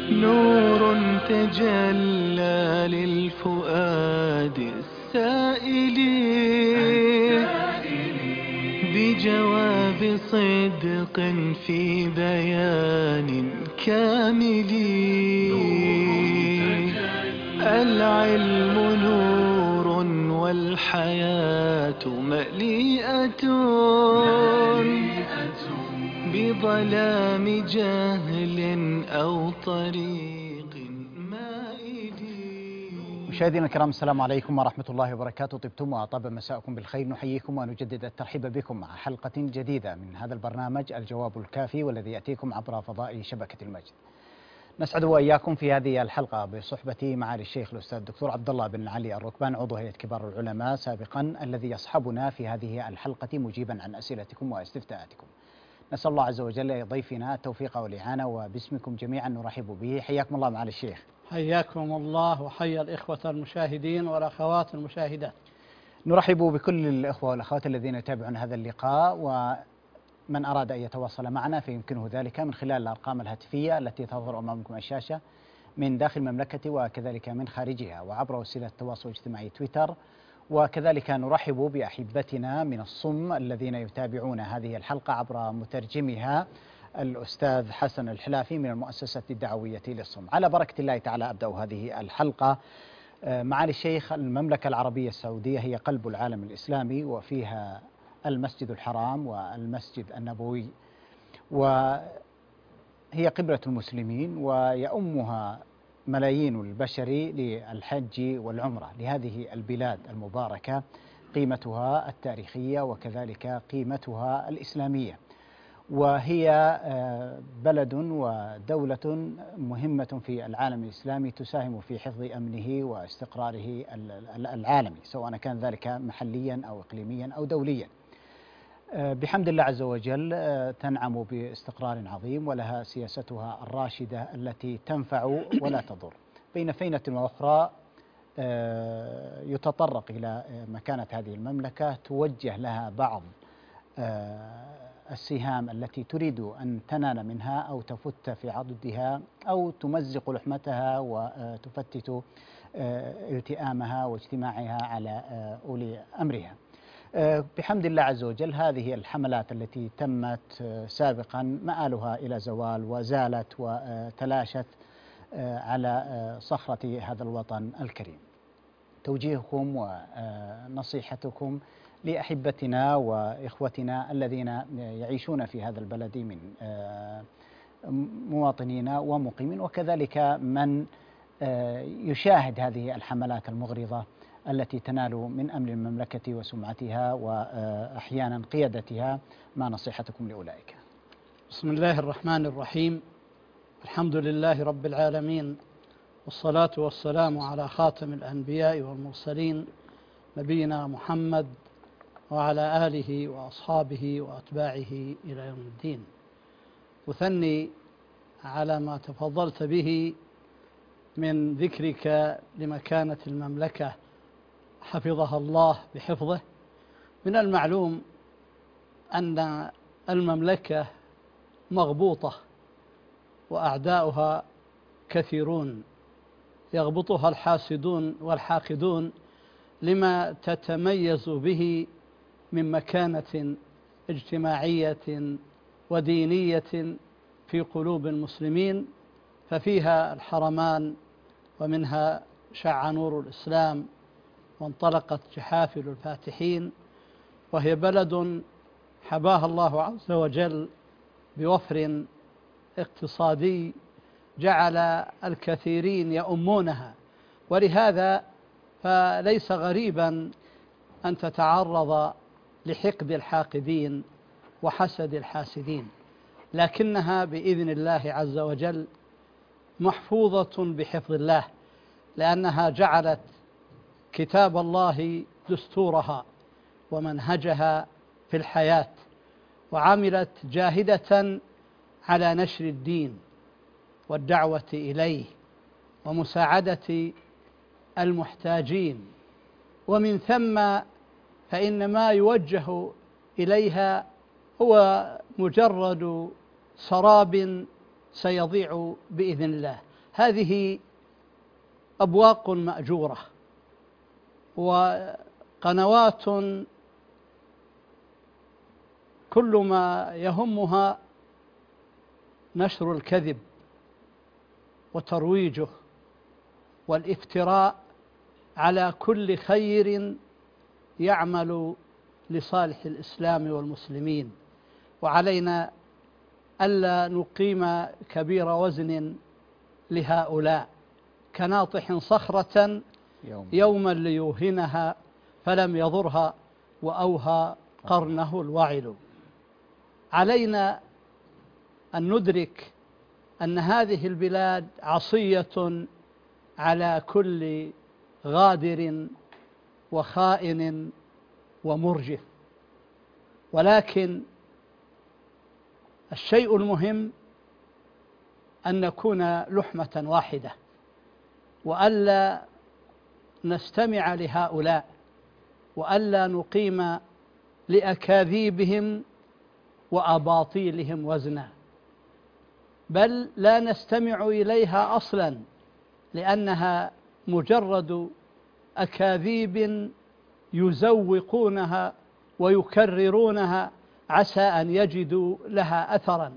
نور تجلى للفؤاد السائل بجواب صدق في بيان كامل. العلم نور والحياة مليئة بظلام جهل أو طريق مائل. مشاهدينا الكرام، السلام عليكم ورحمة الله وبركاته. طبتم وطاب مساءكم بالخير. نحييكم ونجدد الترحيب بكم مع حلقة جديدة من هذا البرنامج الجواب الكافي، والذي يأتيكم عبر فضاء شبكة المجد. نسعد وإياكم في هذه الحلقة بصحبة معالي الشيخ الأستاذ الدكتور عبد الله بن علي الركبان، عضو هيئة كبار العلماء سابقا، الذي يصحبنا في هذه الحلقة مجيبا عن أسئلتكم واستفتاءاتكم. نسأل الله عز وجل لضيفنا التوفيق والإعانة، وباسمكم جميعا نرحب به. حياكم الله معالي الشيخ. حياكم الله وحيا الإخوة المشاهدين والأخوات المشاهدات. نرحب بكل الإخوة والأخوات الذين يتابعون هذا اللقاء، ومن أراد أن يتواصل معنا فيمكنه ذلك من خلال الأرقام الهاتفية التي تظهر أمامكم على الشاشة من داخل المملكة وكذلك من خارجها، وعبر وسيلة التواصل الاجتماعي تويتر. وكذلك نرحب بأحبتنا من الصم الذين يتابعون هذه الحلقة عبر مترجمها الأستاذ حسن الحلافي من المؤسسة الدعوية للصم. على بركة الله تعالى أبدأ هذه الحلقة. معالي الشيخ، المملكة العربية السعودية هي قلب العالم الإسلامي، وفيها المسجد الحرام والمسجد النبوي، وهي قبلة المسلمين، ويؤمها ملايين البشر للحج والعمرة لهذه البلاد المباركة، قيمتها التاريخية وكذلك قيمتها الإسلامية. وهي بلد ودولة مهمة في العالم الإسلامي، تساهم في حفظ أمنه واستقراره العالمي، سواء كان ذلك محليا أو إقليميا أو دوليا. بحمد الله عز وجل تنعم باستقرار عظيم، ولها سياستها الراشدة التي تنفع ولا تضر. بين فينة وأخرى يتطرق إلى مكانة هذه المملكة، توجه لها بعض السهام التي تريد أن تنال منها أو تفت في عضدها أو تمزق لحمتها وتفتت التئامها واجتماعها على أولي أمرها. بحمد الله عز وجل هذه الحملات التي تمت سابقا مآلها إلى زوال، وزالت وتلاشت على صخرة هذا الوطن الكريم. توجيهكم ونصيحتكم لأحبتنا وإخوتنا الذين يعيشون في هذا البلد من مواطنين ومقيمين، وكذلك من يشاهد هذه الحملات المغرضة التي تنال من أمن المملكة وسمعتها وأحيانا قيادتها، ما نصيحتكم لأولئك؟ بسم الله الرحمن الرحيم. الحمد لله رب العالمين، والصلاة والسلام على خاتم الأنبياء والمرسلين نبينا محمد وعلى آله وأصحابه وأتباعه إلى يوم الدين. أثني على ما تفضلت به من ذكرك لمكانة المملكة حفظها الله بحفظه. من المعلوم أن المملكة مغبوطة وأعداؤها كثيرون، يغبطها الحاسدون والحاقدون لما تتميز به من مكانة اجتماعية ودينية في قلوب المسلمين، ففيها الحرمان، ومنها شع نور الإسلام وانطلقت جحافل الفاتحين، وهي بلد حباها الله عز وجل بوفر اقتصادي جعل الكثيرين يؤمونها. ولهذا فليس غريبا أن تتعرض لحقد الحاقدين وحسد الحاسدين، لكنها بإذن الله عز وجل محفوظة بحفظ الله، لأنها جعلت كتاب الله دستورها ومنهجها في الحياة، وعملت جاهدة على نشر الدين والدعوة إليه ومساعدة المحتاجين. ومن ثم فإن ما يوجه إليها هو مجرد سراب سيضيع بإذن الله، هذه أبواق مأجورة وقنوات كل ما يهمها نشر الكذب وترويجه والافتراء على كل خير يعمل لصالح الإسلام والمسلمين. وعلينا ألا نقيم كبير وزن لهؤلاء كناطح صخرة يوما ليوهنها فلم يضرها وأوهى قرنه الوعل. علينا أن ندرك أن هذه البلاد عصية على كل غادر وخائن ومرجف، ولكن الشيء المهم أن نكون لحمة واحدة وألا نستمع لهؤلاء وألا نقيم لأكاذيبهم وأباطيلهم وزنا، بل لا نستمع إليها أصلا لأنها مجرد أكاذيب يزوقونها ويكررونها عسى أن يجدوا لها أثرا.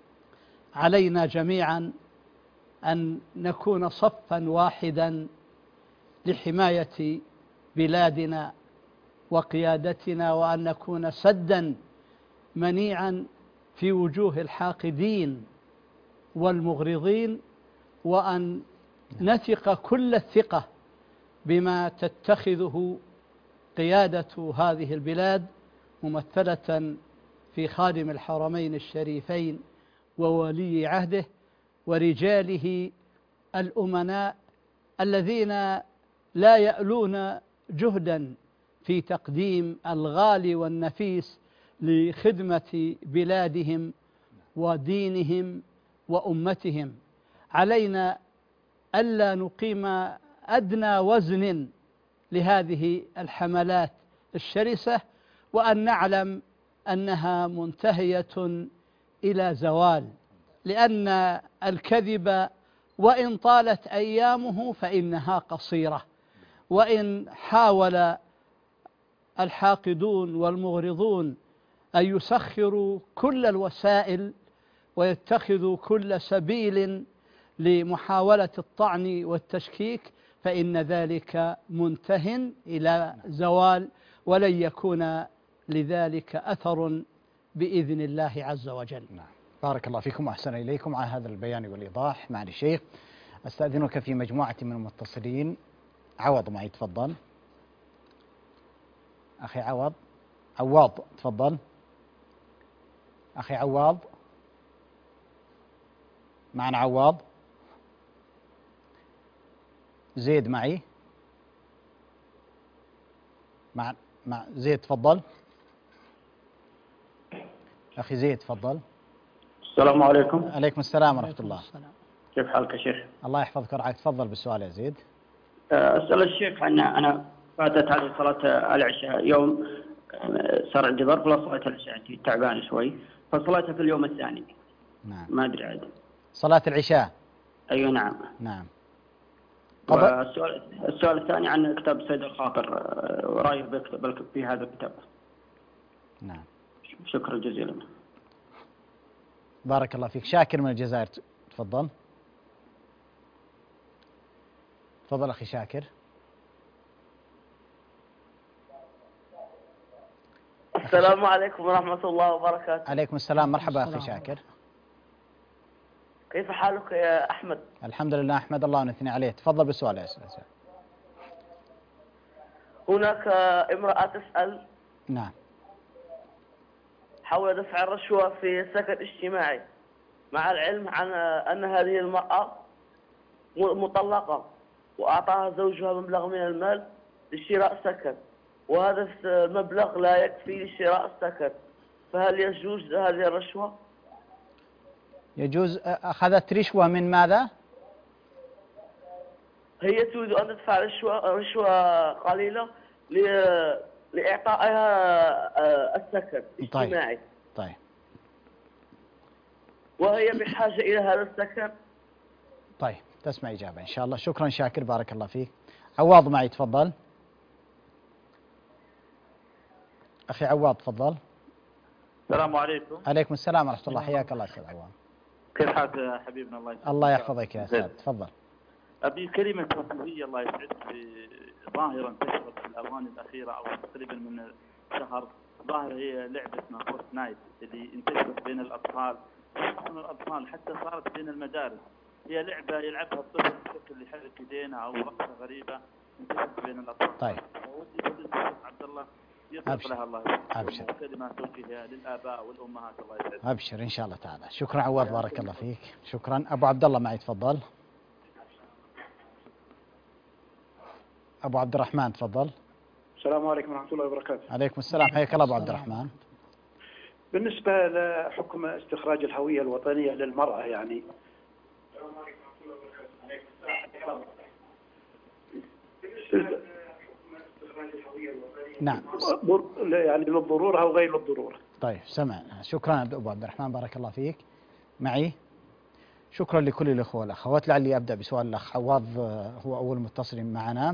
علينا جميعا أن نكون صفا واحدا لحماية بلادنا وقيادتنا، وأن نكون سدا منيعا في وجوه الحاقدين والمغرضين، وأن نثق كل الثقة بما تتخذه قيادة هذه البلاد ممثلة في خادم الحرمين الشريفين وولي عهده ورجاله الأمناء الذين لا يألون جهدا في تقديم الغالي والنفيس لخدمة بلادهم ودينهم وأمتهم. علينا ألا نقيم أدنى وزن لهذه الحملات الشرسة، وأن نعلم أنها منتهية إلى زوال، لأن الكذب وإن طالت أيامه فإنها قصيرة. وإن حاول الحاقدون والمغرضون أن يسخروا كل الوسائل ويتخذوا كل سبيل لمحاولة الطعن والتشكيك فإن ذلك منتهٍ إلى زوال، ولن يكون لذلك أثر بإذن الله عز وجل. نعم. بارك الله فيكم وأحسن إليكم على هذا البيان والإيضاح. معالي الشيخ أستأذنك في مجموعة من المتصلين. عوض معي تفضل. أخي عواض تفضل. أخي عواض معنا. عواض. زيد معي. مع زيد تفضل. أخي زيد تفضل. السلام عليكم. عليكم السلام ورحمة الله. كيف حالك يا شيخ؟ الله يحفظك ورعاك. تفضل بالسؤال يا زيد. أسأل الشيخ عن أنا فاتت علي صلاة العشاء يوم، صار عندي ظرف لا صلاة العشاء، تعبان شوي فصليتها في اليوم الثاني. نعم. ما أدري عاد. صلاة العشاء. أيوة نعم. نعم. السؤال الثاني عن كتاب سيد الخاطر، رأيك في هذا الكتاب. نعم. شكرا جزيلا. بارك الله فيك. شاكر من الجزائر تفضل. تفضل أخي شاكر. السلام عليكم ورحمة الله وبركاته. عليكم السلام. مرحبا أخي شاكر. كيف حالك يا أحمد؟ الحمد لله أحمد الله ونثني عليه. تفضل بالسؤال يا أستاذ. هناك امرأة تسأل نعم حول دفع الرشوة في السكن الاجتماعي، مع العلم عن أن هذه المرأة مطلقة وأعطاها زوجها مبلغ من المال لشراء سكن، وهذا المبلغ لا يكفي لشراء السكن، فهل يجوز هذه الرشوة؟ يجوز. أخذت رشوة من ماذا؟ هي تريد أن تدفع رشوة قليلة لإعطائها السكن الاجتماعي. طيب. وهي بحاجة إلى هذا السكن طيب تسمع إجابة إن شاء الله. شكرا شاكر، بارك الله فيك. عواض معي، تفضل أخي عواض، تفضل. السلام عليكم. عليكم السلام ورحمة الله، حياك الله أستاذ عواض. كيف حالك يا حبيبنا؟ الله يسعدك. الله يحفظك يا أستاذ، تفضل. أبي كلمة رفاهية الله يسعدك ظاهرة انتشرت في الآونة الأخيرة أو تقريبا من شهر، ظاهرة هي لعبة فورت نايت اللي انتشرت بين الأطفال، خصوصا الأطفال، حتى صارت بين المدارس. هي لعبة يلعبها الطفل بشكل يحرك يدينه أو رقصة غريبة انتشرت بين الأطفال. طيب. ودي فضيلة الشيخ عبد الله يطلق لها الله يسعدك. أبشر. كلمة توجيهها للآباء والأمهات الله يسعدك. أبشر إن شاء الله تعالى. شكرا عواد، بارك الله فيك. شكرا. أبو عبد الله معي، تفضل. أبو عبد الرحمن، تفضل. السلام عليكم ورحمة الله وبركاته. عليكم السلام، حياك الله أبو عبد الرحمن. بالنسبة لحكم استخراج الهوية الوطنية للمرأة، يعني نعم، يعني للضرورة أو غير للضرورة. طيب سمعنا. شكرا أبو عبد الرحمن، بارك الله فيك. معي. شكرا لكل الأخوة والأخوات. لعلي أبدأ بسؤال الأخ عواض، هو أول متصل معنا.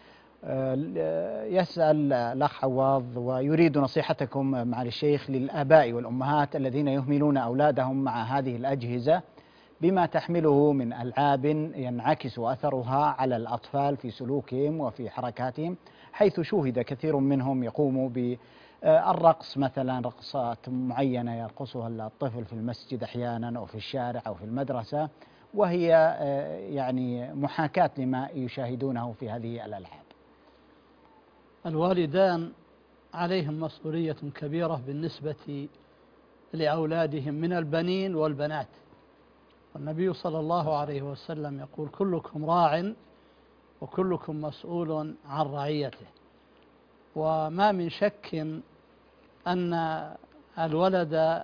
يسأل الأخ عواض ويريد نصيحتكم معالي الشيخ للآباء والأمهات الذين يهملون أولادهم مع هذه الأجهزة بما تحمله من ألعاب ينعكس أثرها على الأطفال في سلوكهم وفي حركاتهم، حيث شوهد كثير منهم يقوم بالرقص، مثلا رقصات معينة يرقصها الطفل في المسجد أحيانا أو في الشارع أو في المدرسة، وهي يعني محاكاة لما يشاهدونه في هذه الألعاب. الوالدان عليهم مسؤولية كبيرة بالنسبة لأولادهم من البنين والبنات، والنبي صلى الله عليه وسلم يقول: كلكم راع وكلكم مسؤول عن رعيته. وما من شك أن الولد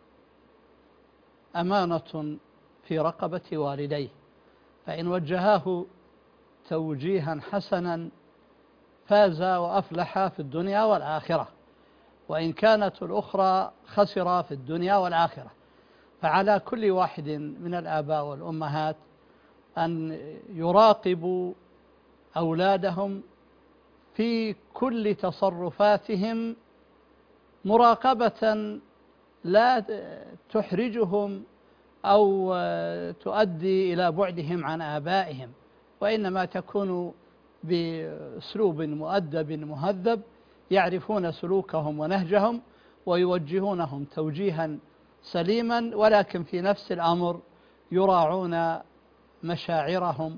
أمانة في رقبة والديه، فإن وجهاه توجيها حسنا فاز وأفلح في الدنيا والآخرة، وإن كانت الأخرى خسر في الدنيا والآخرة. فعلى كل واحد من الآباء والأمهات أن يراقبوا أولادهم في كل تصرفاتهم مراقبة لا تحرجهم أو تؤدي إلى بعدهم عن آبائهم، وإنما تكون بأسلوب مؤدب مهذب، يعرفون سلوكهم ونهجهم ويوجهونهم توجيها سليما، ولكن في نفس الأمر يراعون مشاعرهم.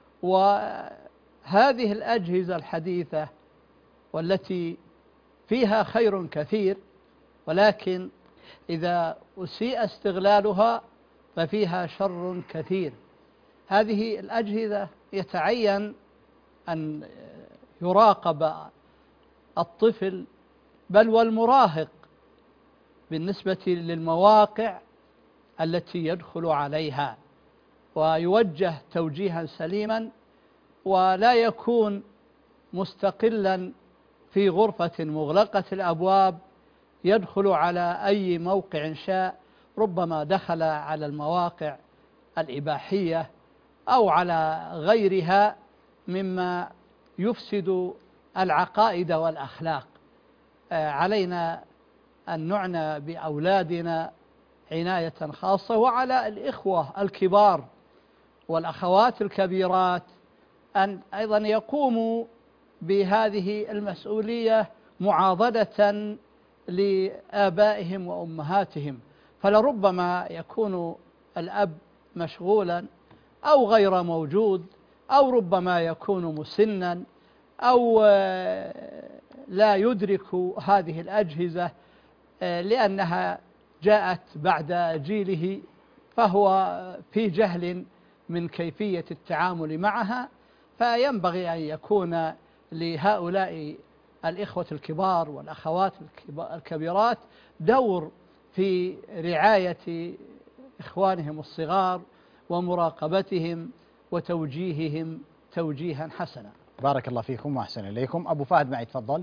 وهذه الأجهزة الحديثة والتي فيها خير كثير، ولكن إذا أسيء استغلالها ففيها شر كثير. هذه الأجهزة يتعين أن يراقب الطفل بل والمراهق بالنسبة للمواقع التي يدخل عليها، ويوجه توجيها سليما، ولا يكون مستقلا في غرفة مغلقة الأبواب يدخل على أي موقع شاء، ربما دخل على المواقع الإباحية أو على غيرها مما يفسد العقائد والأخلاق. علينا أن نعنى بأولادنا عناية خاصة، وعلى الإخوة الكبار والأخوات الكبيرات أن أيضا يقوموا بهذه المسؤولية معاضدة لآبائهم وأمهاتهم. فلربما يكون الأب مشغولا أو غير موجود، أو ربما يكون مسنا، أو لا يدرك هذه الأجهزة لأنها جاءت بعد جيله، فهو في جهل من كيفية التعامل معها. فينبغي أن يكون لهؤلاء الإخوة الكبار والأخوات الكبيرات دور في رعاية إخوانهم الصغار ومراقبتهم وتوجيههم توجيها حسنا. بارك الله فيكم وأحسن إليكم. أبو فهد معي، تفضل.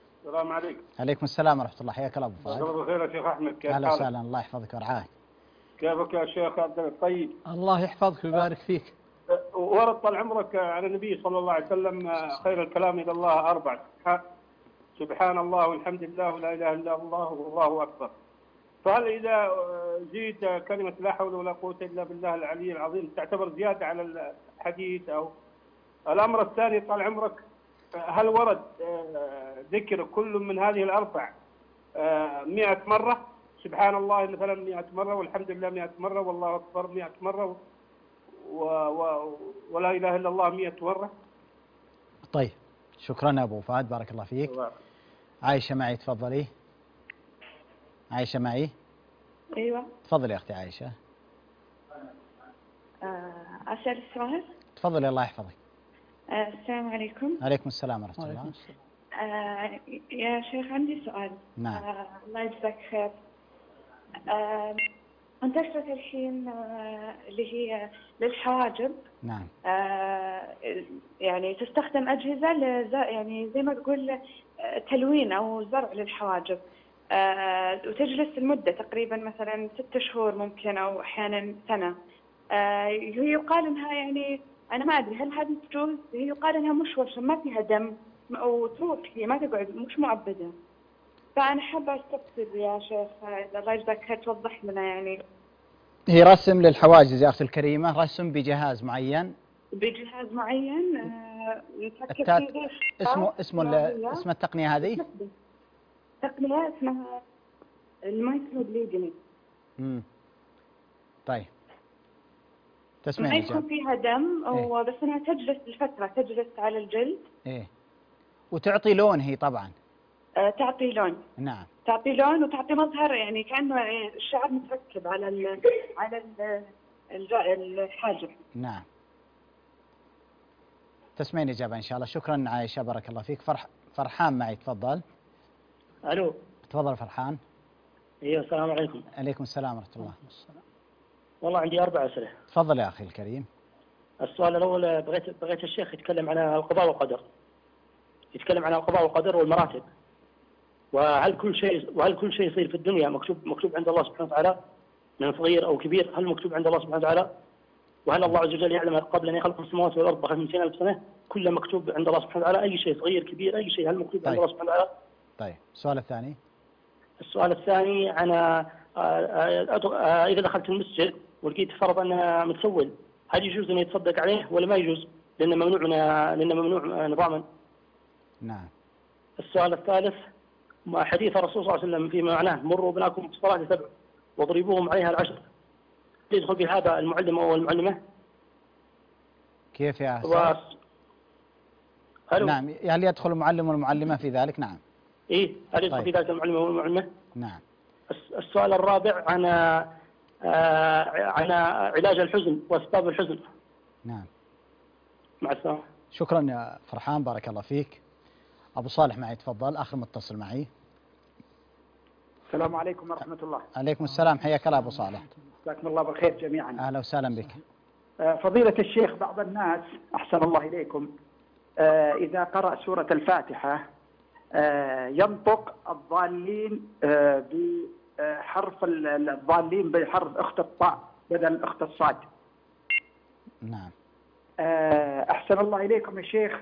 السلام عليكم. عليكم السلام ورحمة الله، حياك الله أبو فهد. مساء الله بالخير يا شيخ أحمد، كيف حالك؟ أهلا وسهلا، الله يحفظك ورعاك. كيفك يا شيخ عبد الطيب؟ الله يحفظك ويبارك فيك. ورد طال عمرك على النبي صلى الله عليه وسلم خير الكلام إلى الله 4: سبحان الله والحمد لله ولا إله إلا الله والله أكبر. فهل إذا زيد كلمة لا حول ولا قوة إلا بالله العلي العظيم تعتبر زيادة على الحديث؟ أو الأمر الثاني طال عمرك، هل ورد ذكر كل من هذه ال4 100 مرة؟ سبحان الله مثلا 100 مرة، والحمد لله 100 مرة، والله أكبر 100 مرة، ولا إله إلا الله 100 مرة. طيب شكرا أبو فهد، بارك الله فيك. عائشة معي، تفضلي. عائشة معي. ايوه تفضلي يا أختي عائشة. اسال السؤال. تفضلي الله يحفظك. السلام عليكم. عليكم السلام ورحمة الله. يا شيخ عندي سؤال. نعم. الله يجزاك خير. انتشرت الحين اللي هي للحواجب. نعم. يعني تستخدم أجهزة يعني زي ما تقول تلوين أو زرع للحواجب، وتجلس المدة تقريبا مثلا 6 شهور ممكن أو أحيانا سنة. هي يقال إنها يعني أنا ما أدري هل هذه تجوز. هي يقال إنها مشوشة ما فيها دم وتروح، هي ما تقعد، مش معبدة. فأنا حابة أستفسر يا شيخ إذا الله يجزاك خير توضح لنا يعني. هي رسم للحواجز يا أختي الكريمة، رسم بجهاز معين. بجهاز معين نتركب فيه اسم التقنية هذه؟ تقنية اسمها المايكرو بليدنج. طيب تسمعين ما يكون فيها دم بس انها تجلس لفترة، تجلس على الجلد. ايه وتعطي لون هي طبعا. تعطي لون. نعم. تعطي لون وتعطي مظهر يعني كأنه الشعر متركب على الحاجب. نعم. تسمعين إجابة إن شاء الله. شكرا عائشة، بارك الله فيك. فرحان معي، تفضل. ألو. تفضل فرحان. ايوه السلام عليكم. عليكم السلام ورحمة الله. والله عندي 4 أسئلة. تفضل يا أخي الكريم. السؤال الأول، بغيت الشيخ يتكلم عن القضاء والقدر. يتكلم عن القضاء والقدر والمراتب. وهل كل شيء يصير في الدنيا مكتوب عند الله سبحانه وتعالى من صغير أو كبير؟ هل مكتوب عند الله سبحانه وتعالى؟ وهل الله عز وجل يعلم قبل أن يخلق السماوات والأرض ب 50,000 سنة كله مكتوب عند الله سبحانه وتعالى؟ أي شيء صغير كبير أي شيء هل مكتوب عند الله سبحانه وتعالى؟ طيب السؤال الثاني. السؤال الثاني عن إذا دخلت المسجد ولقيت فرض أنه متسول، هل يجوز أن يتصدق عليه ولا ما يجوز؟ لأنه ممنوع نظاما. نعم. السؤال الثالث، حديث الرسول صلى الله عليه وسلم فيما معناه مروا بناكم في الصلاة 7 واضربوهم عليها 10، يدخل بهذا المعلم والمعلمة؟ كيف يا نعم، هل يدخل المعلم والمعلمة في ذلك؟ نعم. إيه، هل يدخل في ذلك المعلم والمعلمة؟ نعم. السؤال الرابع عن علاج الحزن وأسباب الحزن. نعم. مع السلامة. شكرا يا فرحان، بارك الله فيك. أبو صالح معي، تفضل آخر متصل معي. السلام عليكم ورحمة الله. عليكم السلام، حياك الله أبو صالح. جزاكم الله بالخير جميعا. أهلا وسهلا بك. فضيلة الشيخ، بعض الناس أحسن الله إليكم إذا قرأ سورة الفاتحة ينطق الضالين بحرف الضالين بحرف أخت الطاء بدل أخت الصاد. نعم. أحسن الله إليكم يا شيخ،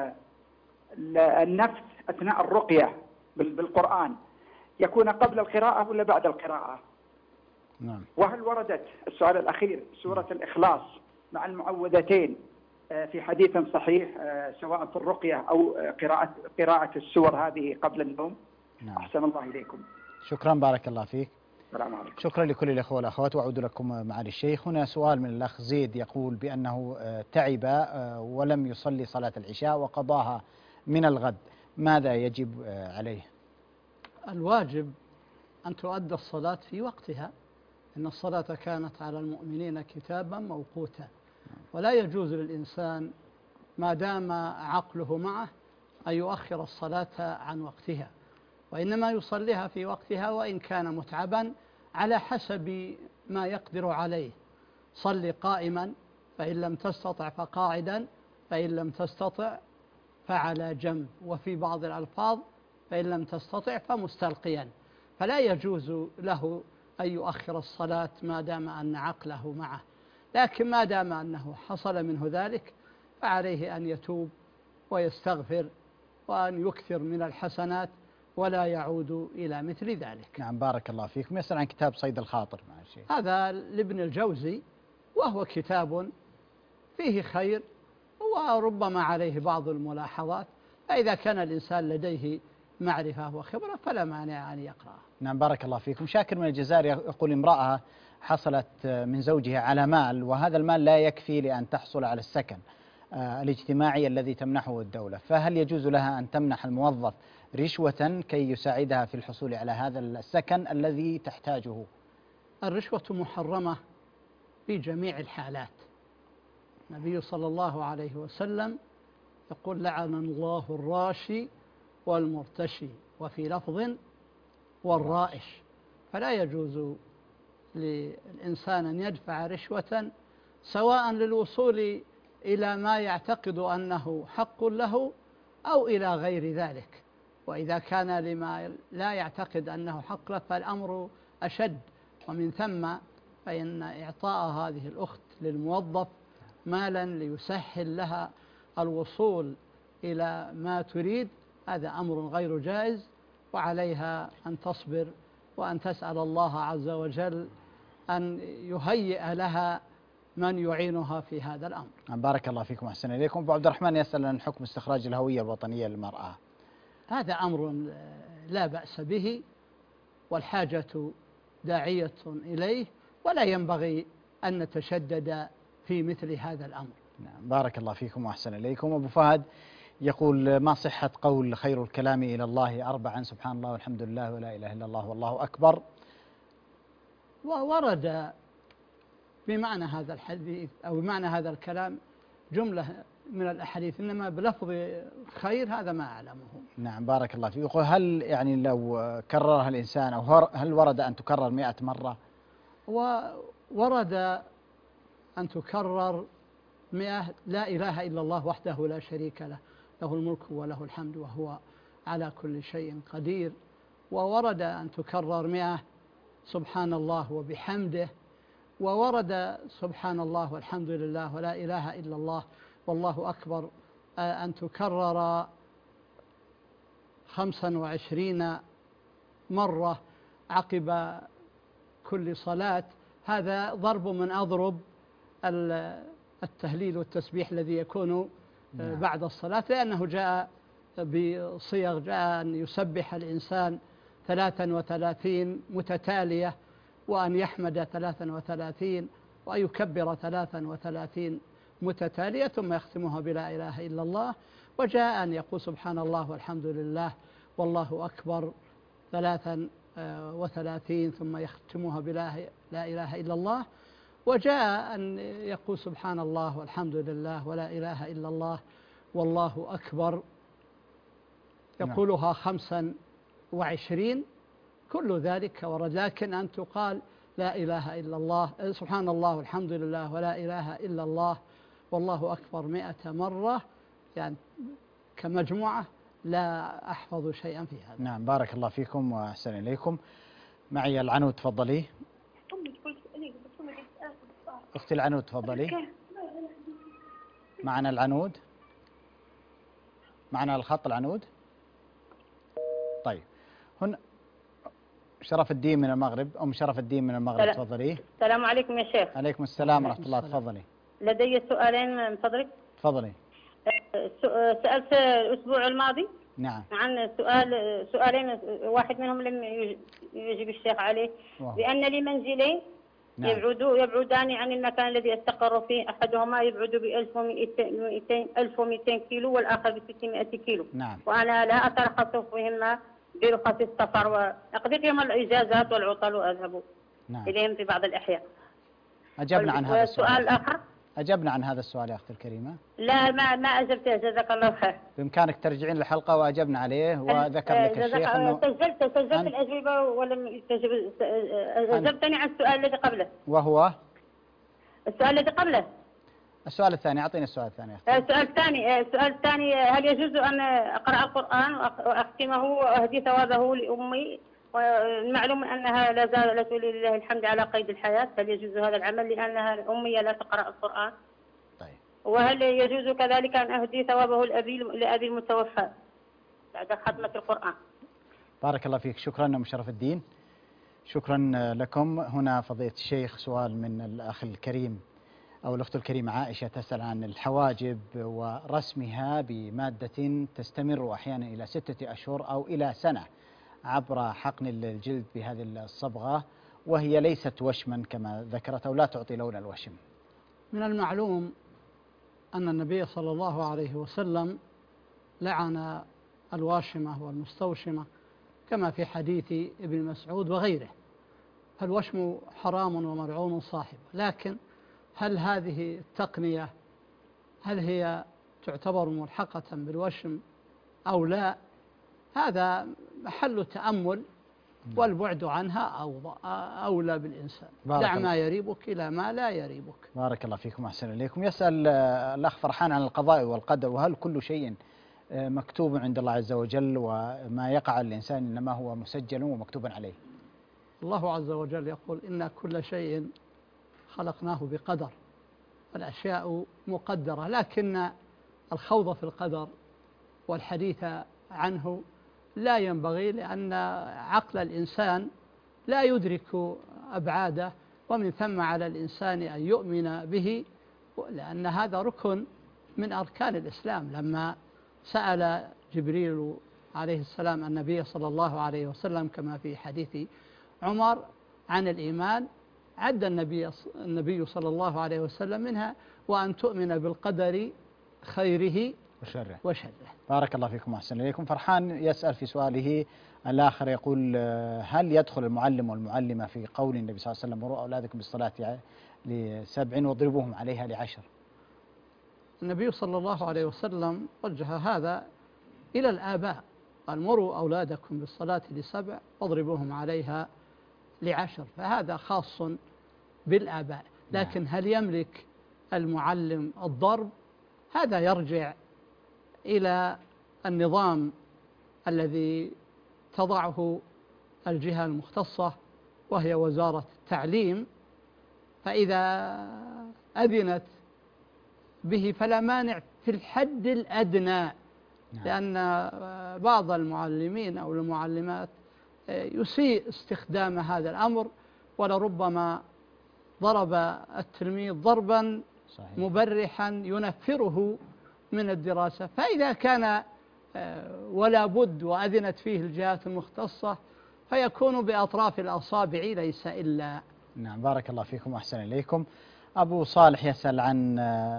النفس أثناء الرقية بالقرآن يكون قبل القراءة ولا بعد القراءة؟ نعم. وهل وردت السؤال الأخير سورة الإخلاص مع المعوذتين في حديث صحيح سواء في الرقية أو قراءة السور هذه قبل النوم؟ نعم. أحسن الله إليكم. شكرا، بارك الله فيك. السلام عليكم. شكرا لكل الأخوة والأخوات، وأعود لكم معالي الشيخ. هنا سؤال من الأخ زيد يقول بأنه تعب ولم يصلي صلاة العشاء وقضاها من الغد، ماذا يجب عليه؟ الواجب أن تؤدى الصلاة في وقتها، إن الصلاة كانت على المؤمنين كتابا موقوتا، ولا يجوز للإنسان ما دام عقله معه أن يؤخر الصلاة عن وقتها، وإنما يصليها في وقتها وإن كان متعبا على حسب ما يقدر عليه. صل قائما فإن لم تستطع فقاعدا فإن لم تستطع فعلى جنب، وفي بعض الألفاظ فإن لم تستطع فمستلقيا. فلا يجوز له أن يؤخر الصلاة ما دام أن عقله معه، لكن ما دام أنه حصل منه ذلك فعليه أن يتوب ويستغفر وأن يكثر من الحسنات ولا يعود إلى مثل ذلك. نعم بارك الله فيكم. يسأل عن كتاب صيد الخاطر مع الشيء. هذا لابن الجوزي، وهو كتاب فيه خير وربما عليه بعض الملاحظات، فإذا كان الإنسان لديه معرفة وخبرة فلا مانع أن يقرأه. نعم بارك الله فيكم. شاكر من الجزائر يقول امرأة حصلت من زوجها على مال، وهذا المال لا يكفي لأن تحصل على السكن الاجتماعي الذي تمنحه الدولة، فهل يجوز لها أن تمنح الموظف رشوة كي يساعدها في الحصول على هذا السكن الذي تحتاجه؟ الرشوة محرمة في جميع الحالات. النبي صلى الله عليه وسلم يقول: لعن الله الراشي والمرتشي، وفي لفظ والرائش. فلا يجوز للإنسان أن يدفع رشوة سواء للوصول إلى ما يعتقد أنه حق له أو إلى غير ذلك. وإذا كان لما لا يعتقد أنه حق له فالأمر أشد، ومن ثم فإن إعطاء هذه الأخت للموظف مالا ليسهل لها الوصول إلى ما تريد هذا أمر غير جائز، وعليها أن تصبر وأن تسأل الله عز وجل أن يهيئ لها من يعينها في هذا الأمر. بارك الله فيكم أحسن إليكم. أبو عبد الرحمن يسأل عن حكم استخراج الهوية الوطنية للمرأة. هذا أمر لا بأس به، والحاجة داعية إليه، ولا ينبغي أن نتشدد في مثل هذا الأمر. نعم بارك الله فيكم وأحسن إليكم. أبو فهد يقول: ما صحة قول خير الكلام إلى الله 4 سبحان الله والحمد لله ولا إله إلا الله والله أكبر؟ وورد بمعنى هذا الحديث أو بمعنى هذا الكلام جملة من الأحاديث، إنما بلفظ خير هذا ما أعلمه. نعم بارك الله فيك. يقول: هل يعني لو كررها الإنسان أو هل ورد أن تكرر 100 مرة؟ وورد أن تكرر 100 لا إله إلا الله وحده لا شريك له، له الملك وله الحمد وهو على كل شيء قدير. وورد أن تكرر 100 سبحان الله وبحمده، وورد سبحان الله والحمد لله ولا إله إلا الله والله أكبر أن تكرر 25 مرة عقب كل صلاة. هذا ضرب من أضرب التهليل والتسبيح الذي يكون بعد الصلاة، لأنه جاء بصيغ، جاء أن يسبح الإنسان 33 متتالية، وأن يحمد 33، وأن يكبر 33 متتالية، ثم يختمها بلا إله إلا الله. وجاء أن يقول سبحان الله والحمد لله والله أكبر 33 ثم يختمها بلا إله إلا الله. وجاء أن يقول سبحان الله والحمد لله ولا إله إلا الله والله أكبر يقولها 25. كل ذلك ورد، لكن أن تقال لا إله إلا الله سبحان الله والحمد لله ولا إله إلا الله والله أكبر 100 مرة يعني كمجموعة لا أحفظ شيئا في هذا. نعم بارك الله فيكم وأحسن إليكم. معي العنود تفضلي. أختي العنود تفضلي. معنا العنود، معنا الخط العنود. طيب هنا شرف الدين من المغرب، أم شرف الدين من المغرب تفضلي. السلام عليكم يا شيخ. عليكم السلام ورحمة الله. تفضلي. لدي سؤالين من فضلك. تفضلي. سألت الأسبوع الماضي نعم عن سؤالين، واحد منهم لم يجب الشيخ عليه، بأن لي منزلين نعم. يبعدان عن المكان الذي استقر فيه، أحدهما يبعد ب 1200 كيلو والآخر ب 600 كيلو نعم. وأنا لا أترخص فيهما برخص السفر، وأقضي فيهم الإجازات والعطل وأذهب نعم. إليهم في بعض الأحيان. أجبنا عن هذا السؤال. والسؤال الآخر أجبنا عن هذا السؤال يا أختي الكريمة. لا ما أجبته، جزاك الله خير. بإمكانك ترجعين للحلقة وأجبنا عليه، وذكر لك الشيخ أنه سجلت الأجوبة ولم تجب. أجبتني عن السؤال الذي قبله. وهو السؤال الذي قبله. السؤال الثاني، أعطيني السؤال الثاني. السؤال الثاني هل يجوز أن أقرأ القرآن وأختمه وأهدي ثوابه لأمي والمعلوم أنها لا زالت ولله الحمد على قيد الحياة، هل يجوز هذا العمل لأنها الأمية لا تقرأ القرآن؟ طيب. وهل يجوز كذلك أن أهدي ثوابه لأبي المتوفى بعد ختمة القرآن؟ بارك الله فيك، شكرا أم شرف الدين، شكرا لكم. هنا فضيلة الشيخ سؤال من الأخ الكريم أو الأخت الكريمة عائشة تسأل عن الحواجب ورسمها بمادة تستمر أحيانا إلى 6 أشهر أو إلى سنة عبر حقن الجلد بهذه الصبغة، وهي ليست وشما كما ذكرت أو لا تعطي لون الوشم. من المعلوم أن النبي صلى الله عليه وسلم لعن الواشمة والمستوشمة كما في حديث ابن مسعود وغيره، فالوشم حرام وملعون صاحبه. لكن هل هذه التقنية هل هي تعتبر ملحقة بالوشم أو لا؟ هذا محل تأمل، والبعد عنها أولى بالإنسان. دع ما يريبك إلى ما لا يريبك. بارك الله فيكم، أحسن إليكم. يسأل الأخ فرحان عن القضاء والقدر، وهل كل شيء مكتوب عند الله عز وجل، وما يقع الإنسان إنما هو مسجل ومكتوب عليه؟ الله عز وجل يقول إن كل شيء خلقناه بقدر، الأشياء مقدرة، لكن الخوض في القدر والحديث عنه لا ينبغي، لأن عقل الإنسان لا يدرك أبعاده، ومن ثم على الإنسان أن يؤمن به، لأن هذا ركن من أركان الإسلام. لما سأل جبريل عليه السلام النبي صلى الله عليه وسلم كما في حديث عمر عن الإيمان، عد النبي صلى الله عليه وسلم منها وأن تؤمن بالقدر خيره وشره. بارك الله فيكم، أحسن إليكم. فرحان يسأل في سؤاله الآخر يقول هل يدخل المعلم والمعلمة في قول النبي صلى الله عليه وسلم مروا أولادكم بالصلاة ل7 واضربوهم عليها ل10؟ النبي صلى الله عليه وسلم وجه هذا إلى الآباء، قال مروا أولادكم بالصلاة ل7 واضربوهم عليها ل10، فهذا خاص بالآباء. لكن هل يملك المعلم الضرب؟ هذا يرجع إلى النظام الذي تضعه الجهة المختصة وهي وزارة التعليم، فإذا أذنت به فلا مانع في الحد الأدنى، لأن بعض المعلمين أو المعلمات يسيء استخدام هذا الأمر، ولربما ضرب التلميذ ضربا مبرحا ينفره من الدراسة. فإذا كان ولا بد وأذنت فيه الجهات المختصة فيكون بأطراف الأصابع ليس إلا. نعم، بارك الله فيكم وأحسن إليكم. أبو صالح يسأل عن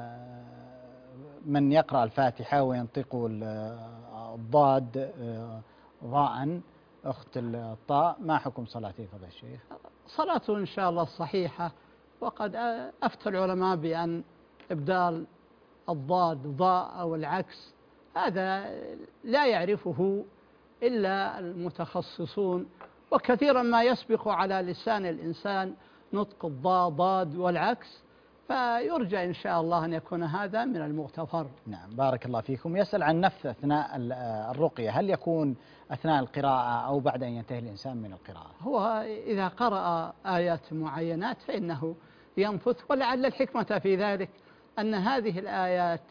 من يقرأ الفاتحة وينطق الضاد ضاء أخت الطاء، ما حكم صلاته فضل الشيخ؟ صلاته إن شاء الله صحيحة، وقد أفتى العلماء بأن إبدال الضاد ضاء أو العكس هذا لا يعرفه إلا المتخصصون، وكثيرا ما يسبق على لسان الإنسان نطق الضاء ضاد والعكس، فيرجى إن شاء الله أن يكون هذا من المغتفر. نعم، بارك الله فيكم. يسأل عن نفث أثناء الرقية، هل يكون أثناء القراءة أو بعد أن ينتهي الإنسان من القراءة؟ هو إذا قرأ آيات معينات فإنه ينفث، ولعل الحكمة في ذلك أن هذه الآيات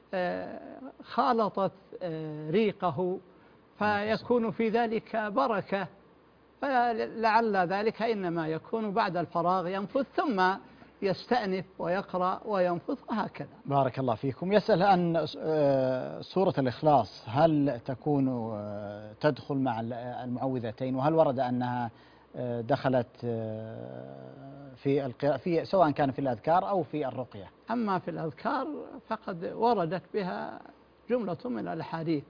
خالطت ريقه فيكون في ذلك بركة، فلعل ذلك إنما يكون بعد الفراغ ينفث ثم يستأنف ويقرأ وينفث وهكذا. بارك الله فيكم. يسأل عن سورة الإخلاص، هل تكون تدخل مع المعوذتين، وهل ورد أنها دخلت في سواء كان في الأذكار أو في الرقية؟ أما في الأذكار فقد وردت بها جملة من الأحاديث،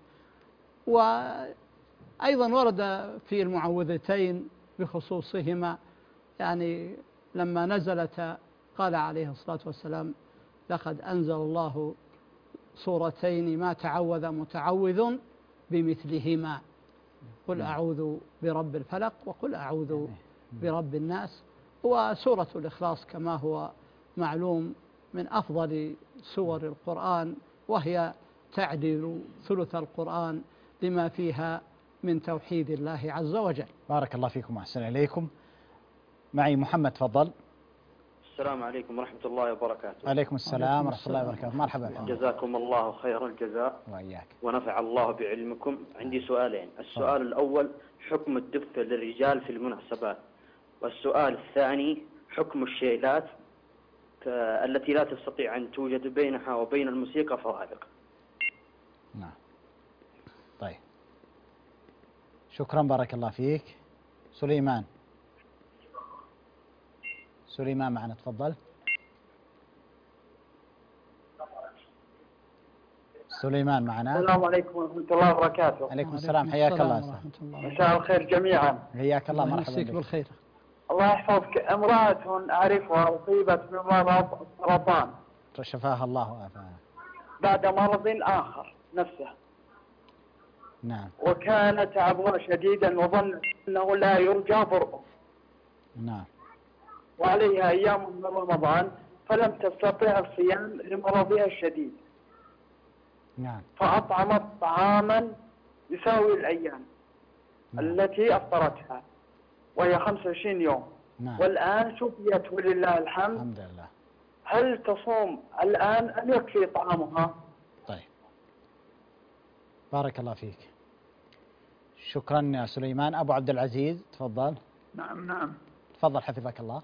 وأيضا ورد في المعوذتين بخصوصهما، يعني لما نزلت قال عليه الصلاة والسلام لقد أنزل الله سورتين ما تعوذ متعوذ بمثلهما، قل أعوذ برب الفلق وقل أعوذ برب الناس. وسورة الإخلاص كما هو معلوم من أفضل سور القرآن، وهي تعدل ثلث القرآن لما فيها من توحيد الله عز وجل. بارك الله فيكم وأحسن إليكم. معي محمد، تفضل. السلام عليكم ورحمة الله وبركاته. عليكم السلام ورحمة الله وبركاته. مرحبا. جزاكم الله خير الجزاء وإياك، ونفع الله بعلمكم. عندي سؤالين. السؤال الأول حكم الدف للرجال في المناسبات، والسؤال الثاني حكم الشيلات التي لا تستطيع أن توجد بينها وبين الموسيقى فوارق. نعم. طيب، شكرا، بارك الله فيك. سليمان معنا، تفضل. سليمان معنا. السلام عليكم ورحمة الله وبركاته. عليكم السلام، حياك الله. مساء الخير جميعا. حياك الله، مرحبا بك. بالخير. الله يحفظك. امرأة أعرفها أصيبت بمرض السرطان، شفاها الله وعافاها، بعد مرض آخر نفسه. نعم. وكان تعبها شديدا وظن أنه لا يرجى برؤه. نعم. وعليها أيام من رمضان فلم تستطع الصيام لمرضها الشديد. نعم. فأطعمت طعاما يساوي الأيام التي أفطرتها، وهي 25 يوم. نعم. والآن شفيت ولله الحمد. الحمد لله. هل تصوم الآن أم يكفي طعامها؟ طيب، بارك الله فيك. شكرا يا سليمان. أبو عبد العزيز، تفضل. نعم. تفضل حفظك الله.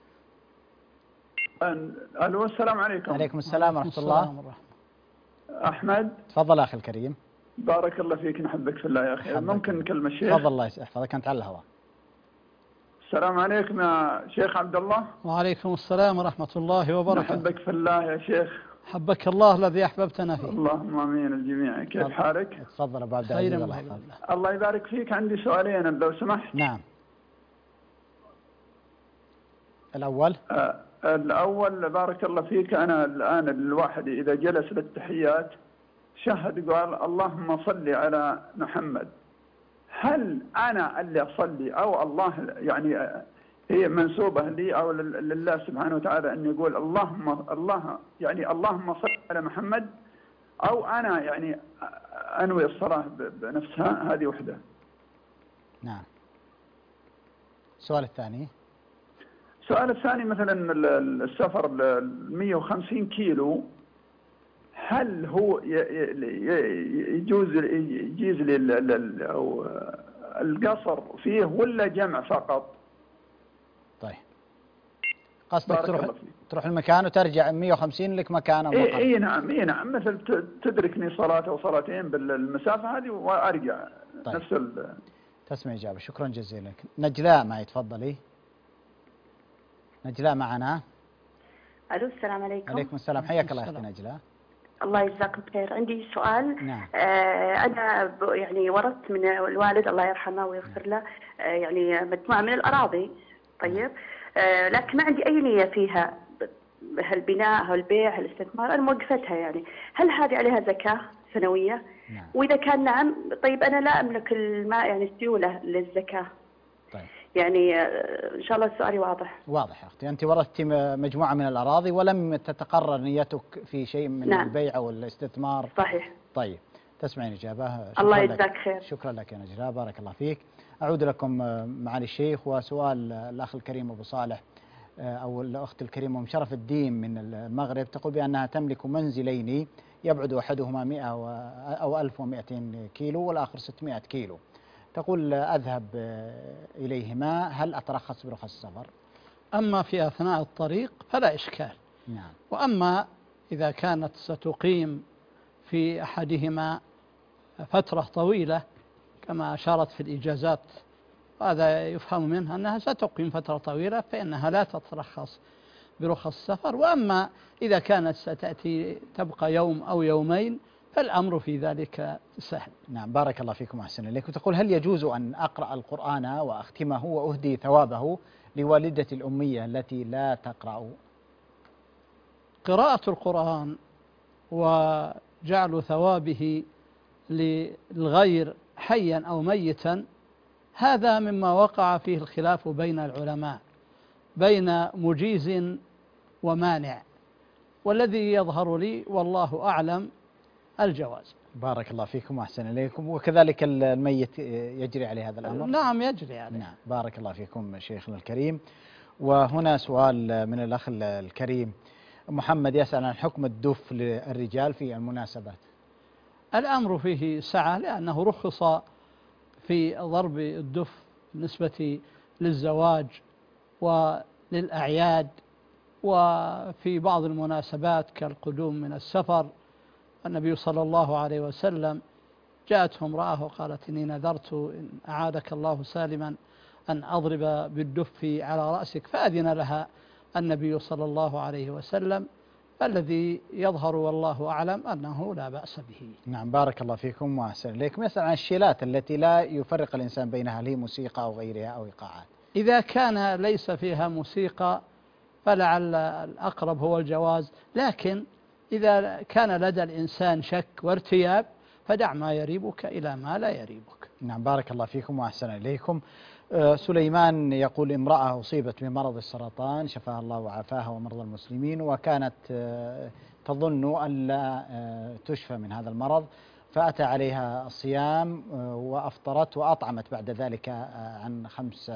ألو، السلام عليكم. عليكم السلام ورحمة الله. أحمد، تفضل أخي الكريم. بارك الله فيك، نحبك في الله يا أخي. ممكن نكلم الشيخ؟ تفضل، الله يحفظك، أنت على الهواء. السلام عليكم يا شيخ عبد الله. وعليكم السلام ورحمة الله وبركاته. نحبك في الله يا شيخ. حبك الله الذي أحببتنا فيه. اللهم آمين الجميع. كيف حالك؟ تفضل أبو عبد العزيز. الله يبارك فيك. عندي سؤالين لو سمحت. نعم. الأول بارك الله فيك، أنا الآن الواحد إذا جلس للتحيات شهد قال اللهم صل على محمد، هل أنا اللي أصلي أو الله يعني هي منسوبة لي أو لله سبحانه وتعالى أن يقول اللهم صل على محمد، أو أنا يعني أنوي الصلاة بنفسها؟ هذه وحدة. نعم. السؤال الثاني. السؤال الثاني مثلا السفر 150 كيلو، هل هو يجيز لي القصر فيه ولا جمع فقط؟ طيب، قصدك تروح المكان وترجع 150 لك مكان أو مقام؟ اي نعم، مثل تدركني صلاة أو صلاتين بالمسافة هذه وأرجع. طيب. نفس تسمع إجابة. شكرا جزيلا لك. نجلاء معي، تفضلي. نجلاء معنا. ألو، السلام عليكم. عليكم السلام، حياك الله أختي نجلاء. الله يجزاكم خير. عندي سؤال. نعم. أنا يعني ورثت من الوالد الله يرحمه ويغفر له يعني مجموعة من الأراضي. طيب. لكن ما عندي أي نية فيها، هالبناء هالبيع هالاستثمار، أنا موقفتها يعني. هل هذه عليها زكاة سنوية؟ نعم. وإذا كان نعم، طيب أنا لا أملك الماء يعني السيولة للزكاة. طيب. يعني إن شاء الله سؤالي واضح. واضح يا أختي. أنت ورثتي مجموعة من الأراضي ولم تتقرر نيتك في شيء من نعم. البيع أو الاستثمار. صحيح. طيب، تسمعين إجابة. الله يجزاك خير. شكرا لك يا نجلاء، بارك الله فيك. أعود لكم معالي الشيخ، وسؤال الأخ الكريم أبو صالح أو الأخت الكريمة أم شرف الدين من المغرب، تقول بأنها تملك منزلين يبعد أحدهما 100 أو 1200 كيلو والآخر 600 كيلو. تقول أذهب إليهما، هل أترخص برخص السفر؟ أما في أثناء الطريق فلا إشكال. نعم. وأما إذا كانت ستقيم في أحدهما فترة طويلة كما أشارت في الإجازات، هذا يفهم منها أنها ستقيم فترة طويلة، فإنها لا تترخص برخص السفر. وأما إذا كانت ستأتي تبقى يوم أو يومين فالأمر في ذلك سهل. نعم، بارك الله فيكم وأحسن إليكم. تقول هل يجوز أن أقرأ القرآن وأختمه وأهدي ثوابه لوالدتي الأمية التي لا تقرأ؟ قراءة القرآن وجعل ثوابه للغير حيا أو ميتا، هذا مما وقع فيه الخلاف بين العلماء بين مجيز ومانع، والذي يظهر لي والله أعلم الجواز. بارك الله فيكم وأحسن إليكم. وكذلك الميت يجري عليه هذا الأمر؟ نعم يجري عليه. نعم بارك الله فيكم شيخنا الكريم. وهنا سؤال من الأخ الكريم محمد يسأل عن حكم الدف للرجال في المناسبات. الأمر فيه سعة لأنه رخص في ضرب الدف بالنسبة للزواج وللأعياد وفي بعض المناسبات كالقدوم من السفر. النبي صلى الله عليه وسلم جاءته امرأة وقالت إني نذرت إن أعادك الله سالما أن أضرب بالدف على رأسك، فأذن لها النبي صلى الله عليه وسلم. الذي يظهر والله أعلم أنه لا بأس به. نعم بارك الله فيكم وأحسن إليكم. يسأل عن الشيلات التي لا يفرق الإنسان بينها، هل هي موسيقى أو غيرها أو إيقاعات؟ إذا كان ليس فيها موسيقى فلعل الأقرب هو الجواز، لكن إذا كان لدى الإنسان شك وارتياب فدع ما يريبك إلى ما لا يريبك. نعم بارك الله فيكم وأحسن إليكم. سليمان يقول امرأة أصيبت بمرض السرطان شفاها الله وعافاها ومرضى المسلمين، وكانت تظن أن لا تشفى من هذا المرض، فأتى عليها الصيام وأفطرت وأطعمت بعد ذلك عن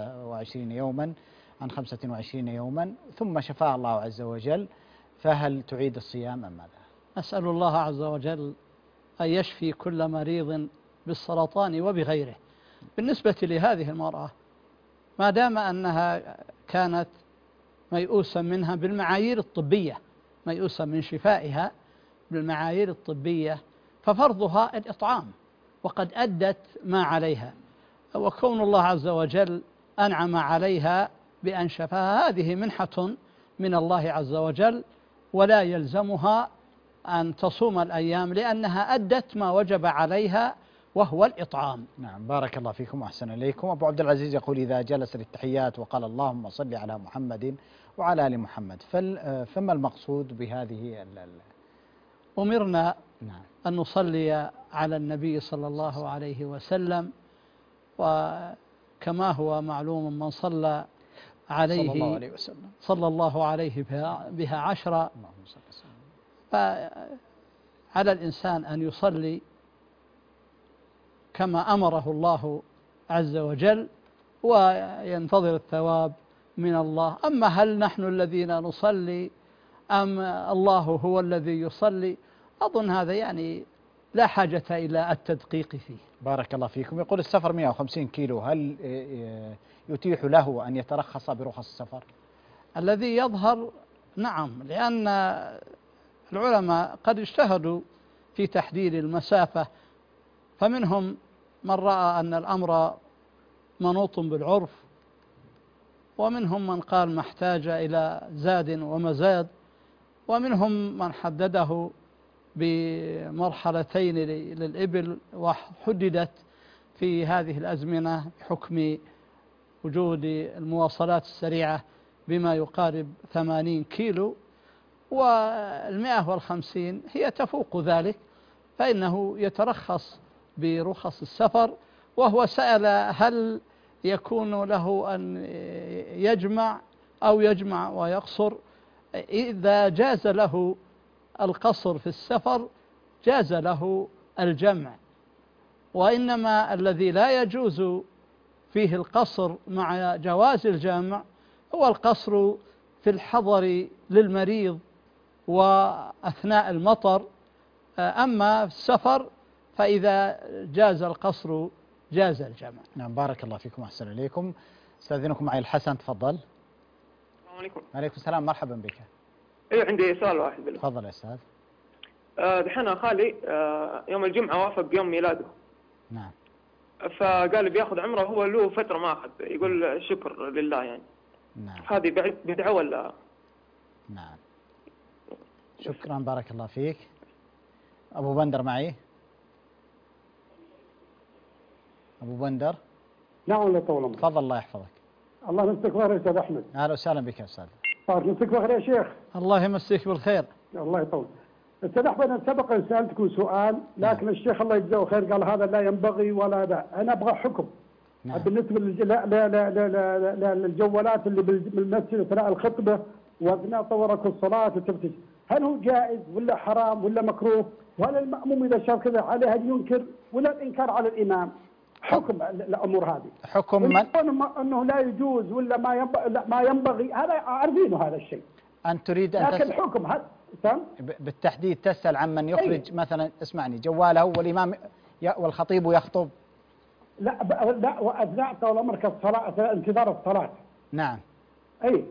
25 يوما ثم شفاها الله عز وجل، فهل تعيد الصيام أم ماذا؟ أسأل الله عز وجل أن يشفي كل مريض بالسرطان وبغيره. بالنسبة لهذه المرأة ما دام أنها كانت ميؤوسا منها بالمعايير الطبية، ميؤوسا من شفائها بالمعايير الطبية، ففرضها الإطعام وقد أدت ما عليها، وكون الله عز وجل أنعم عليها بأن شفاها هذه منحة من الله عز وجل، ولا يلزمها أن تصوم الأيام لأنها أدت ما وجب عليها وهو الإطعام. نعم بارك الله فيكم وأحسن إليكم. أبو عبد العزيز يقول إذا جلس للتحيات وقال اللهم صل على محمد وعلى آل محمد فما المقصود بهذه أمرنا أن نصلي على النبي صلى الله عليه وسلم، وكما هو معلوم من صلى عليه صلى الله عليه بها 10. فعلى الإنسان أن يصلي كما أمره الله عز وجل وينتظر الثواب من الله. أما هل نحن الذين نصلي أم الله هو الذي يصلي، أظن هذا يعني لا حاجة إلى التدقيق فيه. بارك الله فيكم. يقول السفر 150 كيلو، هل يتيح له أن يترخص برخص السفر؟ الذي يظهر نعم، لأن العلماء قد اجتهدوا في تحديد المسافة، فمنهم من رأى أن الأمر منوط بالعرف، ومنهم من قال محتاج إلى زاد ومزاد، ومنهم من حدده بمرحلتين للإبل وحددت في هذه الأزمنة بحكم وجود المواصلات السريعة بما يقارب 80 كيلو، وال150 هي تفوق ذلك، فإنه يترخص برخص السفر. وهو سأل هل يكون له أن يجمع أو يجمع ويقصر. إذا جاز له القصر في السفر جاز له الجمع، وإنما الذي لا يجوز فيه القصر مع جواز الجمع هو القصر في الحضر للمريض وأثناء المطر. أما في السفر فإذا جاز القصر جاز الجمع. نعم بارك الله فيكم أحسن إليكم. استاذنكم معي الحسن، تفضل. السلام عليكم. وعليكم السلام، مرحبا بك. ايوه عندي سؤال واحد بالله. تفضل يا استاذ. دحين خالي يوم الجمعة وافق يوم ميلاده. نعم. فقال بياخذ عمره، هو له فترة ما أخذ، يقول شكر لله يعني. نعم. هذه بدعة ولا؟ نعم. شكرا بارك الله فيك. أبو بندر معي. أبو بندر. نعم ولا طول. تفضل الله يحفظك. الله يمسك بخير يا أستاذ أحمد. أهلا وسهلا بك يا أستاذ. يمسك بخير يا شيخ. الله يمسك بالخير. الله يطول. أستاذ أحمد أنا سبق أن سألتكم سؤال، لكن الشيخ الله يجزاه خير قال هذا لا ينبغي ولا ذا. أنا أبغى حكم. نعم. بالنسبة للجوالات اللي بالمسجد أثناء الخطبة وأثناء طورك الصلاة والتفتيش، هل هو جائز ولا حرام ولا مكروه؟ وهل المأموم إذا شاف كذا عليه أن ينكر ولا الإنكار على الإمام؟ حكم الأمور هذه. حكم من؟ أنه لا يجوز ولا ما ينبغي، هذا عارفينه هذا الشيء. أنت تريد أن لكن الحكم بالتحديد تسأل عن من يخرج مثلا، اسمعني، جواله والإمام والخطيب يخطب. لا وأثناء طول عمرك الصلاة، انتظار الصلاة. نعم. أي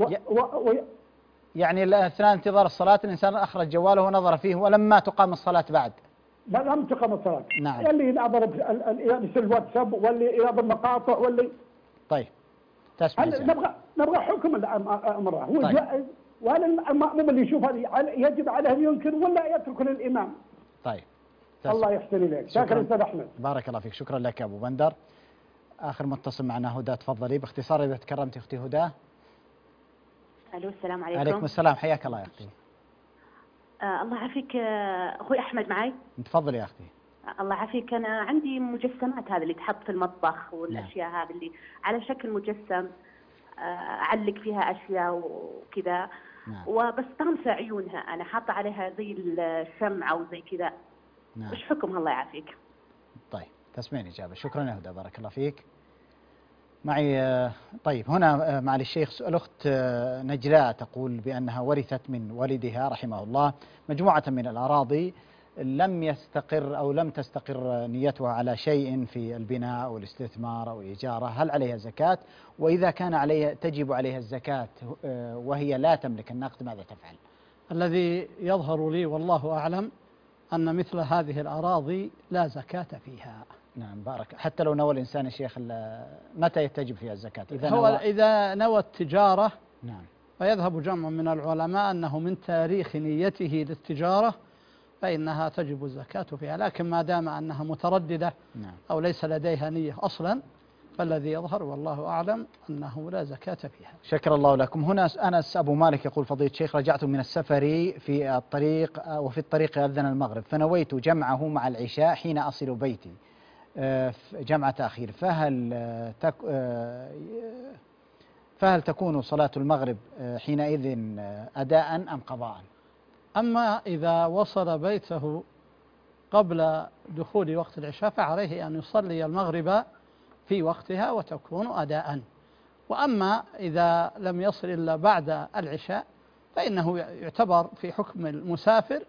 يعني أثناء انتظار الصلاة الإنسان أخرج جواله ونظر فيه ولما تقام الصلاة بعد. لم تقام الصلاة. نعم. اللي ينظر الواتساب واللي ينظر مقاطع واللي. طيب. نبغى حكم الأمر، هو جائز وهل المأموم اللي يشوف هذه يجب عليه أن ينكر ولا يترك للإمام؟ طيب. الله يحسن إليك. شكرا أستاذ أحمد. بارك الله فيك، شكرا لك يا أبو بندر. آخر متصل معنا هدى، تفضلي باختصار إذا تكرمتي أختي هدى. الو السلام عليكم. عليكم السلام، حياك الله يا اختي. الله يعافيك اخوي احمد معي. تفضلي يا اختي. الله يعافيك، انا عندي مجسمات هذه اللي تحط في المطبخ والاشياء هذه اللي على شكل مجسم، اعلق فيها اشياء وكذا. وبس طامسه عيونها، انا حاطه عليها زي الشمعه وزي كذا. وش حكمها الله يعافيك؟ طيب تسمعين اجابه. شكرا يا هدى، بارك الله فيك. معي طيب هنا مع الشيخ الأخت نجلاء تقول بأنها ورثت من والدها رحمه الله مجموعة من الأراضي لم يستقر أو لم تستقر نيتها على شيء في البناء أو الاستثمار أو الإجارة، هل عليها زكاة؟ وإذا كان عليها تجب عليها الزكاة وهي لا تملك النقد ماذا تفعل؟ الذي يظهر لي والله أعلم أن مثل هذه الأراضي لا زكاة فيها. نعم بارك. حتى لو نوى الإنسان يا شيخ متى تجب فيها الزكاة؟ إذا نوى التجارة. نعم. ويذهب جمع من العلماء أنه من تاريخ نيته للتجارة فإنها تجب الزكاة فيها، لكن ما دام أنها مترددة أو ليس لديها نية أصلا فالذي يظهر والله أعلم أنه لا زكاة فيها. شكر الله لكم. هنا أنس أبو مالك يقول فضيلة الشيخ رجعت من السفر في الطريق وفي الطريق أذن المغرب فنويت جمعه مع العشاء حين أصل بيتي جمع تأخير، فهل تكون صلاة المغرب حينئذ أداء أم قضاء؟ أما إذا وصل بيته قبل دخول وقت العشاء فعليه أن يصلي المغرب في وقتها وتكون أداء. وأما إذا لم يصل إلا بعد العشاء فإنه يعتبر في حكم المسافر،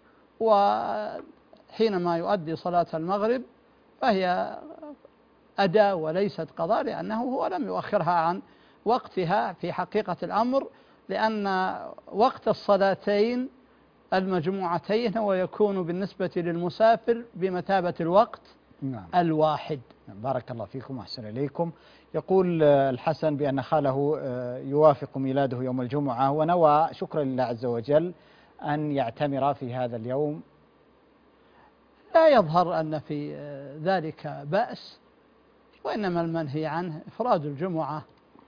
وحينما يؤدي صلاة المغرب فهي أداء وليست قضاء، لأنه هو لم يؤخرها عن وقتها في حقيقة الأمر، لأن وقت الصلاتين المجموعتين هو يكون بالنسبة للمسافر بمثابة الوقت الواحد. بارك الله فيكم وأحسن إليكم. يقول الحسن بأن خاله يوافق ميلاده يوم الجمعة ونوى شكرا لله عز وجل أن يعتمر في هذا اليوم. لا يظهر أن في ذلك بأس، وإنما المنهي عنه إفراد الجمعة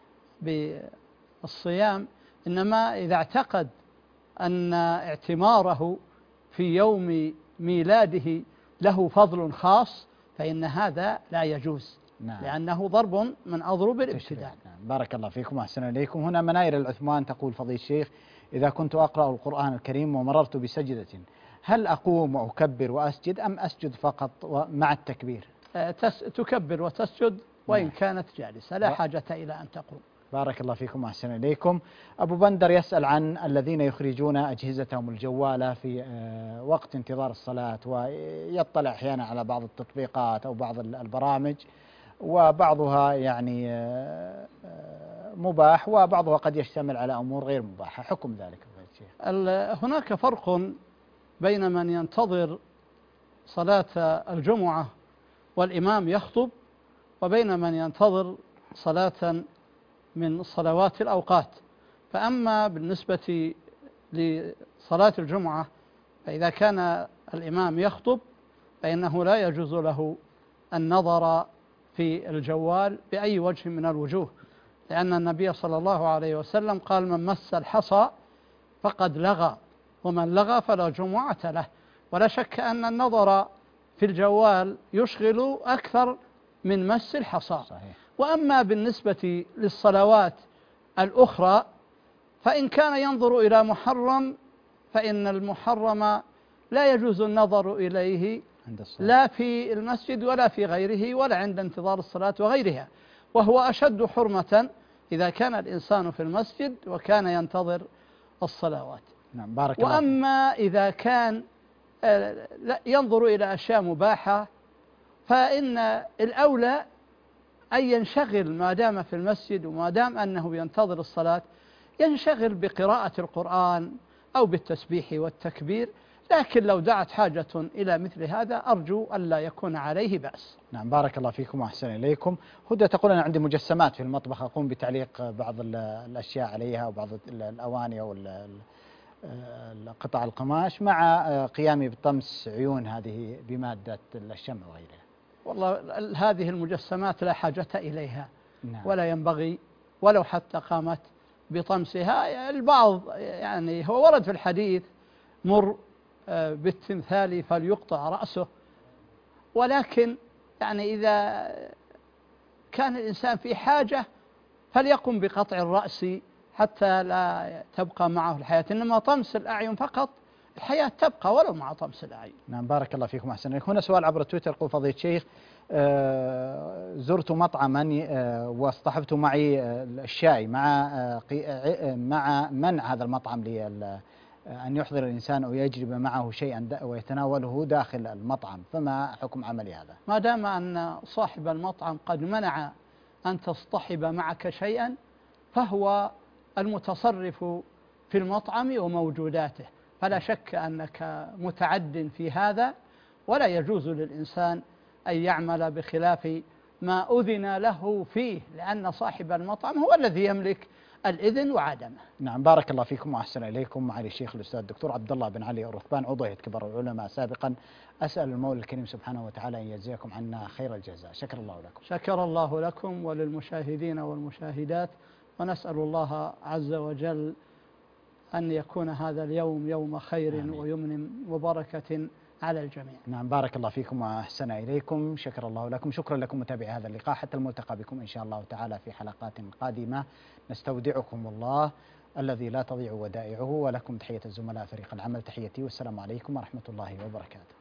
بالصيام، إنما إذا اعتقد أن اعتماره في يوم ميلاده له فضل خاص فإن هذا لا يجوز. لأنه ضرب من أضرب الابتداء. بارك الله فيكم وأحسن إليكم. هنا مناير العثمان تقول فضيلة الشيخ إذا كنت أقرأ القرآن الكريم ومررت بسجدة هل أقوم وأكبر وأسجد أم أسجد فقط مع التكبير؟ تكبر وتسجد وإن كانت جالسة، لا حاجة إلى أن تقوم. بارك الله فيكم وأحسن إليكم. أبو بندر يسأل عن الذين يخرجون أجهزتهم الجوالة في وقت انتظار الصلاة ويطلع أحيانا على بعض التطبيقات أو بعض البرامج وبعضها يعني مباح وبعضها قد يشتمل على أمور غير مباحة، حكم ذلك هناك فرق بين من ينتظر صلاة الجمعة والإمام يخطب وبين من ينتظر صلاة من صلوات الأوقات. فأما بالنسبة لصلاة الجمعة فإذا كان الإمام يخطب فإنه لا يجوز له النظر في الجوال بأي وجه من الوجوه، لأن النبي صلى الله عليه وسلم قال من مس الحصى فقد لغى ومن لغى فلا جمعة له. ولا شك أن النظر في الجوال يشغل أكثر من مس الحصى. وأما بالنسبة للصلوات الأخرى فإن كان ينظر إلى محرم فإن المحرم لا يجوز النظر إليه لا في المسجد ولا في غيره ولا عند انتظار الصلاة وغيرها، وهو أشد حرمة إذا كان الإنسان في المسجد وكان ينتظر الصلوات. نعم بارك الله. وأما إذا كان ينظر إلى أشياء مباحة فإن الأولى أن ينشغل ما دام في المسجد وما دام أنه ينتظر الصلاة ينشغل بقراءة القرآن أو بالتسبيح والتكبير، لكن لو دعت حاجة إلى مثل هذا أرجو ألا يكون عليه بأس. نعم بارك الله فيكم وأحسن إليكم. هدى تقول أنا عندي مجسمات في المطبخ أقوم بتعليق بعض الأشياء عليها وبعض الأواني أو قطع القماش مع قيامي بطمس عيون هذه بمادة الشمع وغيرها. والله هذه المجسمات لا حاجة إليها. نعم. ولا ينبغي ولو حتى قامت بطمسها. البعض يعني هو ورد في الحديث مر بالتمثال فليقطع رأسه، ولكن يعني إذا كان الإنسان في حاجة فليقم بقطع الرأس حتى لا تبقى معه الحياة، إنما طمس الأعين فقط الحياة تبقى ولو مع طمس الأعين. نعم بارك الله فيكم أحسن إليكم. هنا سؤال عبر تويتر يقول فضيلة الشيخ زرت مطعما واصطحبت معي الشاي مع منع هذا المطعم أن يحضر الإنسان أو يجلب معه شيئا ويتناوله داخل المطعم، فما حكم عملي هذا؟ ما دام أن صاحب المطعم قد منع أن تصطحب معك شيئا فهو المتصرف في المطعم وموجوداته، فلا شك أنك متعد في هذا، ولا يجوز للإنسان أن يعمل بخلاف ما أذن له فيه، لأن صاحب المطعم هو الذي يملك الإذن وعدمه. نعم بارك الله فيكم وأحسن إليكم. معالي الشيخ الأستاذ الدكتور عبد الله بن علي الرثبان عضو هيئة كبار العلماء سابقا، أسأل المولى الكريم سبحانه وتعالى أن يجزيكم عنا خير الجزاء. شكر الله لكم. شكر الله لكم وللمشاهدين والمشاهدات، ونسأل الله عز وجل أن يكون هذا اليوم يوم خير ويمن وبركة على الجميع. نعم بارك الله فيكم وأحسن إليكم. شكر الله لكم. شكرا لكم متابعي هذا اللقاء، حتى الملتقى بكم إن شاء الله تعالى في حلقات قادمة. نستودعكم الله الذي لا تضيع ودائعه، ولكم تحية الزملاء فريق العمل. تحيتي والسلام عليكم ورحمة الله وبركاته.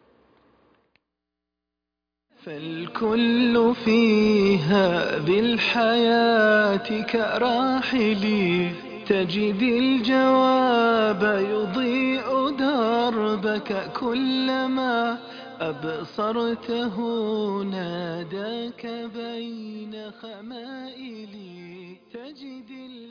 فالكل في هذه الحياة كراحلي، تجد الجواب يضيء دربك، كلما أبصرته ناداك بين خمائلي، تجد